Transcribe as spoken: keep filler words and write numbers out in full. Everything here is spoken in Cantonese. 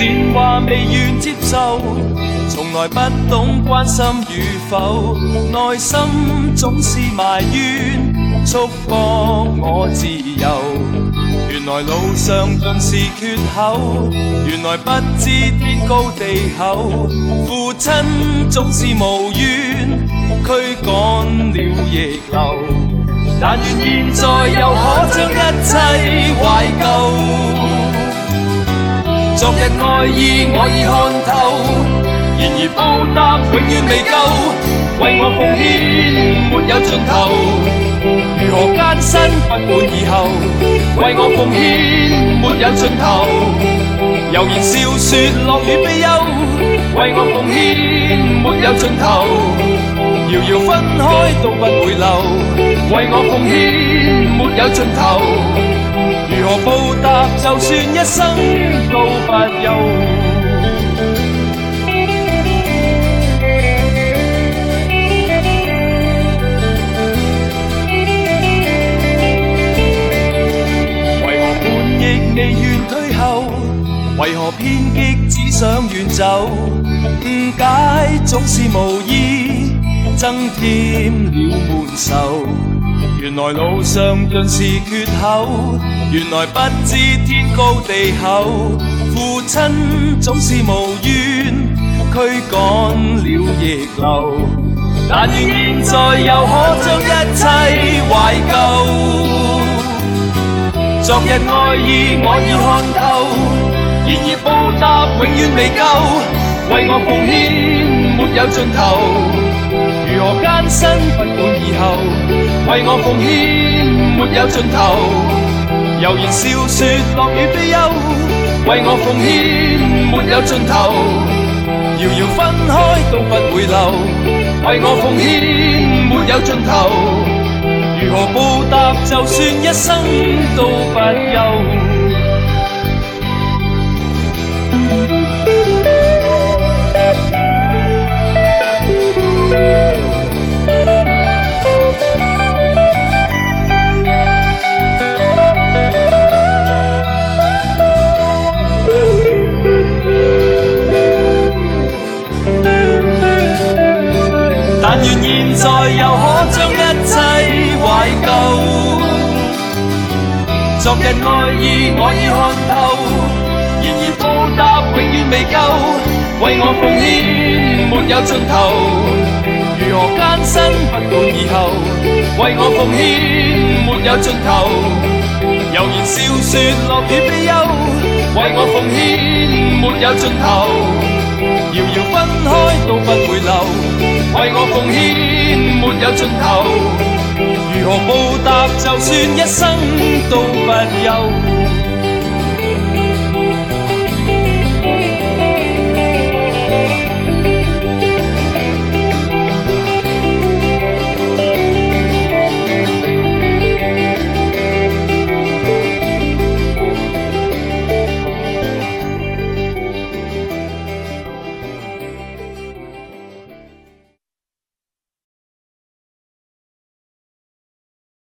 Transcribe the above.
前話未願接受，從來不懂關心與否，內心總是埋怨，束縛我自由。原來路上盡是缺口，原來不知天高地厚，父親總是無怨，驅趕了逆流。但願現在又可將一切懷舊，昨日愛意我已看透，然而報答永遠未夠，為我奉獻沒有盡頭。如何艱辛不滿以後，為我奉獻沒有盡頭。悠然笑說樂與悲憂，為我奉獻沒有盡頭。遙遙分開都不回流，為我奉獻沒有盡頭。如何報答就算一生都不休。未願退後，為何偏激只想遠走？誤解總是無意，增添了悶愁。原來路上盡是缺口，原來不知天高地厚。父親總是無怨，驅趕了逆流。但願現在又可將一切懷舊。昨日愛意我已看透，然而報答永遠未夠，為我奉獻沒有盡頭。如何艱辛不滿以後，為我奉獻沒有盡頭。悠然笑說樂與悲憂，為我奉獻沒有盡頭。遙遙分開都不回流，為我奉獻沒有盡頭。如何報答就算一生都不休。但願現在又可將一切懷舊，昨日愛意我已看透，然而報答永遠未夠，為我奉獻沒有盡頭。如何艱辛不滿以後，為我奉獻沒有盡頭。悠然笑說樂與悲憂，為我奉獻沒有盡頭。遙遙分開都不回流，為我奉獻沒有盡頭。如何報答就算一生都不休。